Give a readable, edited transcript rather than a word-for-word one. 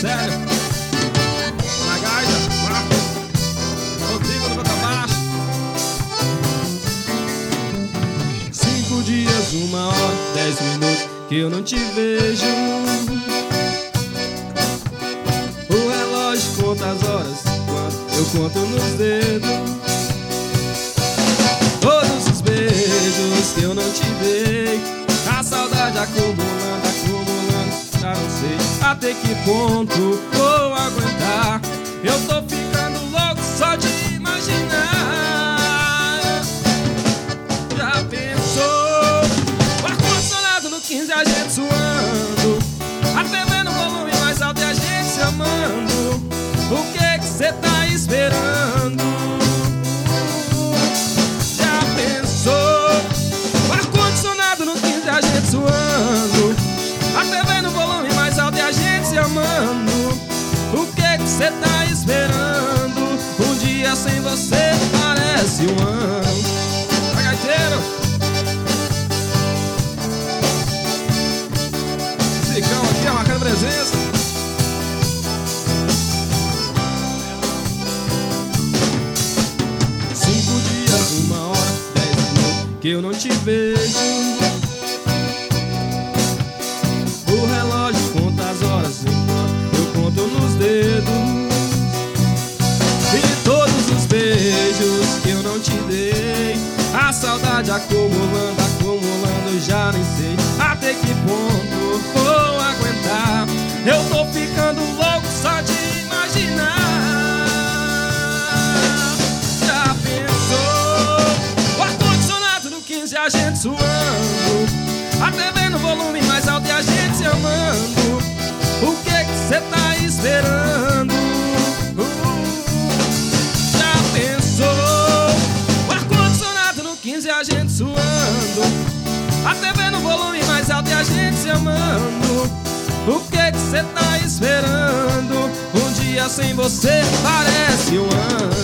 sério. Na gaita, Marcos Rodrigo do contrabaixo. 5 dias, 1 hora, 10 minutos que eu não te vejo. O relógio conta as horas, eu conto nos dedos. Todos os beijos que eu não te dei, a saudade acumulando, acumulando, já não sei até que ponto vou aguentar. Eu tô ficando louco só de imaginar. Já pensou? O ar-condicionado no 15, a gente suando, a TV no volume mais alto e a gente se amando. O que que cê tá esperando? Já pensou? O ar-condicionado no 15, a gente suando, a TV no volume mais alto e a gente se amando. O que que cê tá esperando? Um dia sem você parece um ano. Vai, gaiteiro! Zicão aqui, marcando presença. Que eu não te vejo. O relógio conta as horas enquanto eu conto nos dedos. E todos os beijos que eu não te dei, a saudade acumulando, acumulando, já nem sei até que ponto vou aguentar. Eu tô ficando louco só de imaginar. A gente suando, a TV no volume mais alto e a gente se amando. O que que cê tá esperando? Já pensou? O ar-condicionado no 15, a gente suando, a TV no volume mais alto e a gente se amando. O que que cê tá esperando? Um dia sem você parece um ano.